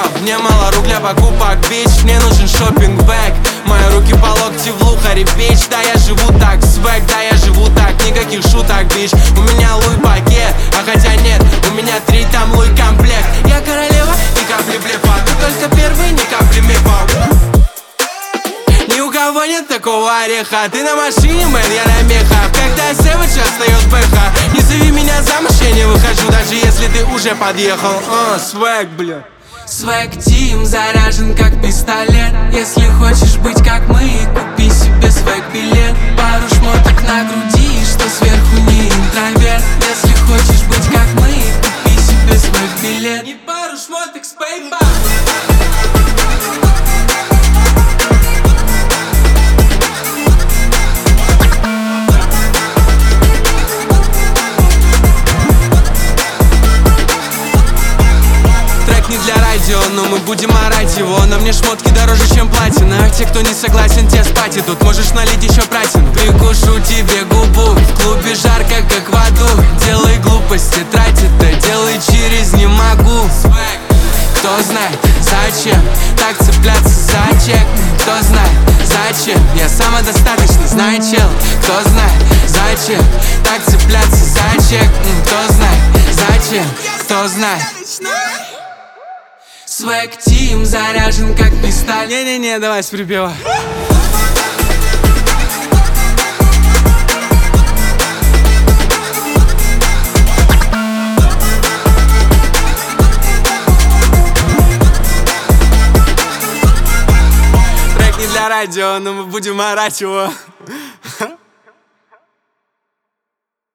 Мне мало рук для покупок, бич, мне нужен шоппинг-бэк. Мои руки по локти в лухаре, бич. Да я живу так, свэг, да я живу так. Никаких шуток, бич. У меня луй пакет, а хотя нет, у меня 3 там луй комплект. Я королева, ни капли блефа. Ты только первый, ни капли мифа. Ни у кого нет такого ореха. Ты на машине, мэн, я на мехах. Когда сэвидж остаёт бэха. Не зови меня замуж, я не выхожу, даже если ты уже подъехал. Свэг, бля. Свэг Тим заряжен как пистолет. Если хочешь быть как мы, купи себе свэг билет. Пару шмоток на груди, что сверху не интроверт. Если хочешь быть как мы, купи себе свэг билет. Не пару шмоток с пейпа. Не для радио, но мы будем орать его. На мне шмотки дороже, чем платина. А те, кто не согласен, те спать идут. Можешь налить еще пратину. Прикушу тебе губу, в клубе жарко, как в аду. Делай глупости, трать это, делай через не могу. Кто знает, зачем так цепляться за чек? Кто знает, зачем я самодостаточный, знает чел. Кто знает, зачем так цепляться за чек? Кто знает, зачем, кто знает. Свэг Тим заряжен как пистолет. Не-не-не, давай с припева. Трек не для радио, но мы будем орать его.